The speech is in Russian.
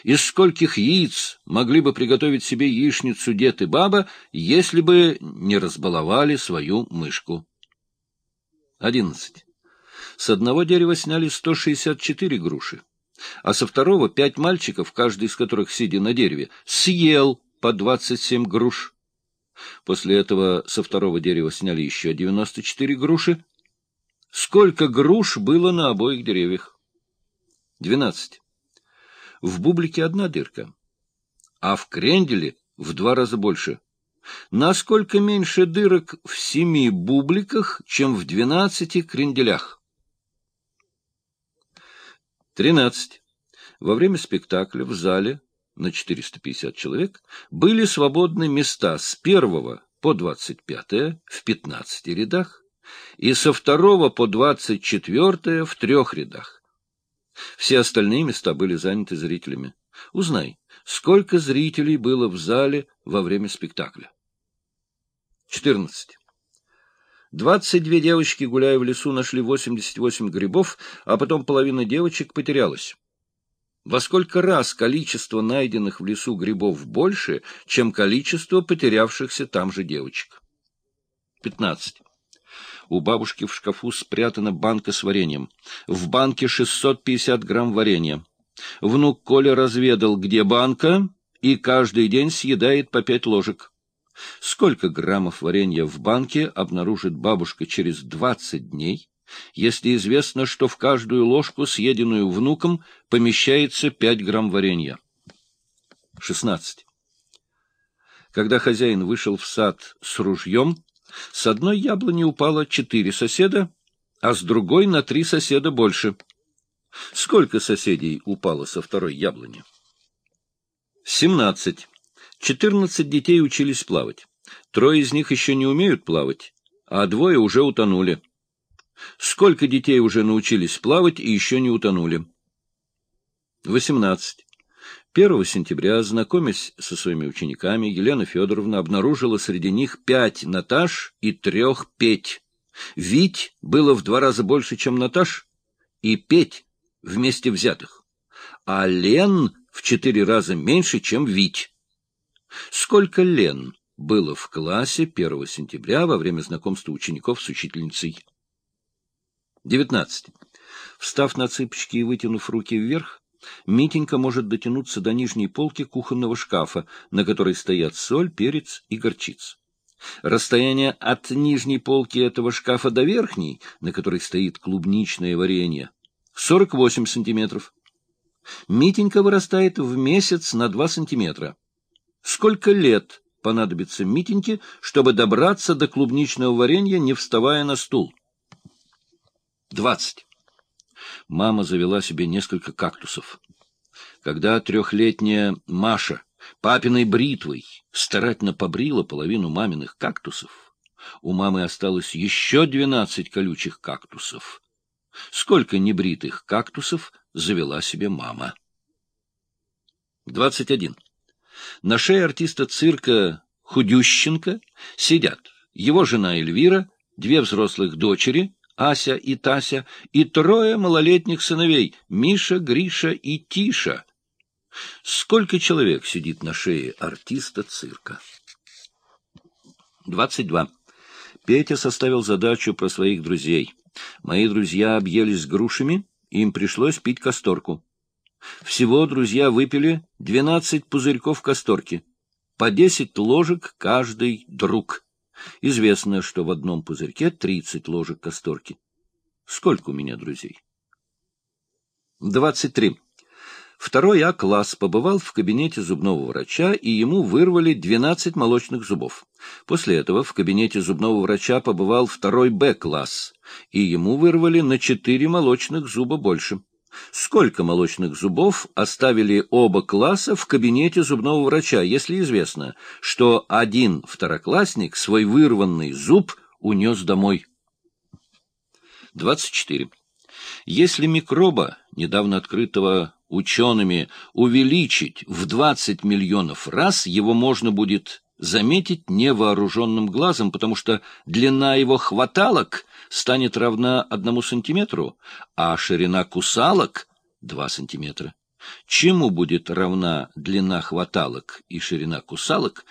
Из скольких яиц могли бы приготовить себе яичницу дед и баба, если бы не разбаловали свою мышку? 11. С одного дерева сняли 164 груши, а со второго 5 мальчиков, каждый из которых, сидя на дереве, съел по 27 груш. После этого со второго дерева сняли еще 94 груши. Сколько груш было на обоих деревьях? 12. В бублике одна дырка, а в кренделе в 2 раза больше. Насколько меньше дырок в 7 бубликах, чем в 12 кренделях? 13. Во время спектакля в зале на 450 человек были свободны места с 1 по 25 в 15 рядах и со 2 по 24 в 3 рядах. Все остальные места были заняты зрителями. Узнай, сколько зрителей было в зале во время спектакля. 14. 22 девочки, гуляя в лесу, нашли 88 грибов, а потом половина девочек потерялась. Во сколько раз количество найденных в лесу грибов больше, чем количество потерявшихся там же девочек? 15. У бабушки в шкафу спрятана банка с вареньем. В банке 650 грамм варенья. Внук Коля разведал, где банка, и каждый день съедает по 5 ложек. Сколько граммов варенья в банке обнаружит бабушка через 20 дней, если известно, что в каждую ложку, съеденную внуком, помещается 5 грамм варенья? 16. Когда хозяин вышел в сад с ружьем, с одной яблони упало 4 соседа, а с другой на 3 соседа больше. Сколько соседей упало со второй яблони? 17. 14 детей учились плавать. 3 из них еще не умеют плавать, а 2 уже утонули. Сколько детей уже научились плавать и еще не утонули? 18. 1 сентября, знакомясь со своими учениками, Елена Федоровна обнаружила среди них 5 Наташ и 3 Петь. Вить было в 2 раза больше, чем Наташ, и Петь вместе взятых, а Лен в 4 раза меньше, чем Вить. Сколько Лен было в классе 1 сентября во время знакомства учеников с учительницей? 19. Встав на цыпочки и вытянув руки вверх, Митенька может дотянуться до нижней полки кухонного шкафа, на которой стоят соль, перец и горчица. Расстояние от нижней полки этого шкафа до верхней, на которой стоит клубничное варенье, 48 сантиметров. Митенька вырастает в месяц на 2 сантиметра. Сколько лет понадобится Митеньке, чтобы добраться до клубничного варенья, не вставая на стул? 20. Мама завела себе несколько кактусов. Когда 3-летняя Маша папиной бритвой старательно побрила половину маминых кактусов, у мамы осталось еще 12 колючих кактусов. Сколько небритых кактусов завела себе мама? 21. На шее артиста цирка Худющенко сидят его жена Эльвира, 2 взрослых дочери, Ася и Тася, и 3 малолетних сыновей, Миша, Гриша и Тиша. Сколько человек сидит на шее артиста цирка? 22. Петя составил задачу про своих друзей. Мои друзья объелись грушами, им пришлось пить касторку. Всего друзья выпили 12 пузырьков касторки, по 10 ложек каждый друг. Известно, что в одном пузырьке 30 ложек касторки. Сколько у меня друзей? 23. 2 А-класс побывал в кабинете зубного врача, и ему вырвали 12 молочных зубов. После этого в кабинете зубного врача побывал 2 Б-класс, и ему вырвали на 4 молочных зуба больше. Сколько молочных зубов оставили оба класса в кабинете зубного врача, если известно, что один второклассник свой вырванный зуб унес домой? 24. Если микроба, недавно открытого учеными, увеличить в 20 миллионов раз, его можно будет заметить невооруженным глазом, потому что длина его хваталок станет равна 1 сантиметру, а ширина кусалок — 2 сантиметра. Чему будет равна длина хваталок и ширина кусалок,